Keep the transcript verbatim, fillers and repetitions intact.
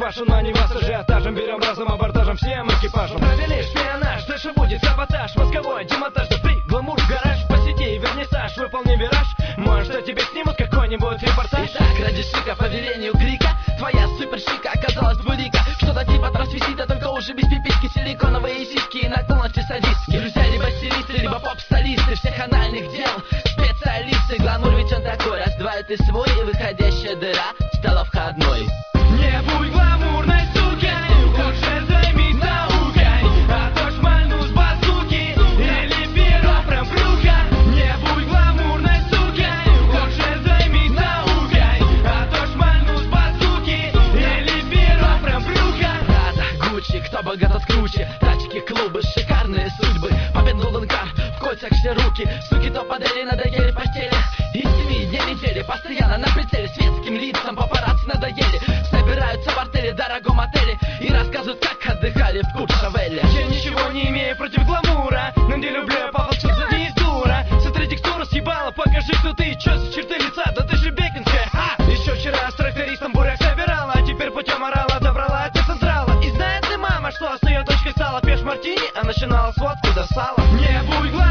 вашу, но не вас ажиотажем. Берем разом абордажем всем экипажем. Провели шпионаж, дальше будет саботаж. Мозговой демонтаж, да при гламур в гараж. Посиди, вернисаж, выполни вираж. Может, что тебе снимут какой-нибудь репортаж. Итак, ради шика, по велению крика, твоя супершика оказалась двулика. Что-то типа трансвестита, только уже без пиписьки. Силиконовые сиськи и наклонности садистки. Друзья либо стилисты, либо поп-солисты всех анальных дел, специалисты. Гламур ведь он такой, раз, два, и ты свой. И выходящая дыра стала входной. Не будь гламурной сукой, лучше займись наукой, а то шмальну с базуки или перо прям в брюхо. Не будь гламурной сукой, лучше займись наукой, а то шмальну с базуки или перо прям в брюхо. Рада, Гуччи, кто богат от круче. Тачки, клубы, шикарные судьбы. Папин Golden Car, в кольцах все руки. Суки топ-модели надоели постели. Из семи дней недели постоянно на прицеле. Светским лицам папарацци надоели. Собираются в артели, дорогом отеле и рассказывают, как отдыхали в Куршавеле. Я ничего не имею против гламура, но не люблю я папочек, зади из дура. Смотри, текстура съебала, покажи, кто ты. Чё за черты лица, да ты же бекинская. А! Еще вчера с трактористом буряк собирала, а теперь путем орала добрала до централа. И знает ли мама, что с ее дочкой стала? Пьешь мартини, а начинала с водки до сала. Не будь гламурной